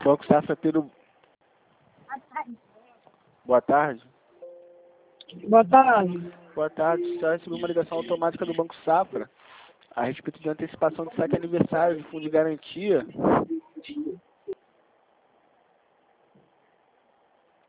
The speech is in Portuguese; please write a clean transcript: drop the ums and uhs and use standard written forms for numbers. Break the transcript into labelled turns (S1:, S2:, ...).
S1: Banco Safra Pedro. Boa tarde.
S2: Boa tarde.
S1: Boa tarde. Só recebi uma ligação automática do Banco Safra a respeito de antecipação de saque aniversário de fundo de garantia.